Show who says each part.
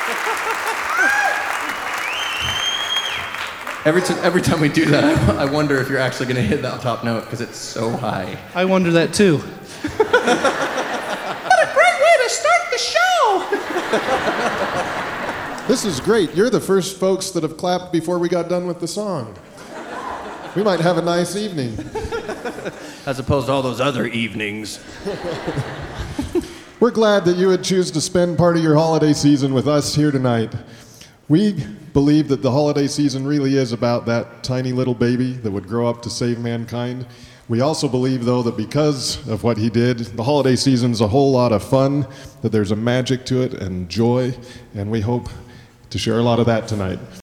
Speaker 1: Every time we do that, I wonder if you're actually going to hit that top note because it's so high.
Speaker 2: I wonder that too.
Speaker 1: What a great way to start the show!
Speaker 3: This is great. You're the first folks that have clapped before we got done with the song. We might have a nice evening.
Speaker 1: As opposed to all those other evenings.
Speaker 3: We're glad that you would choose to spend part of your holiday season with us here tonight. We believe that the holiday season really is about that tiny little baby that would grow up to save mankind. We also believe, though, that because of what he did, the holiday season's a whole lot of fun, that there's a magic to it and joy, and we hope to share a lot of that tonight.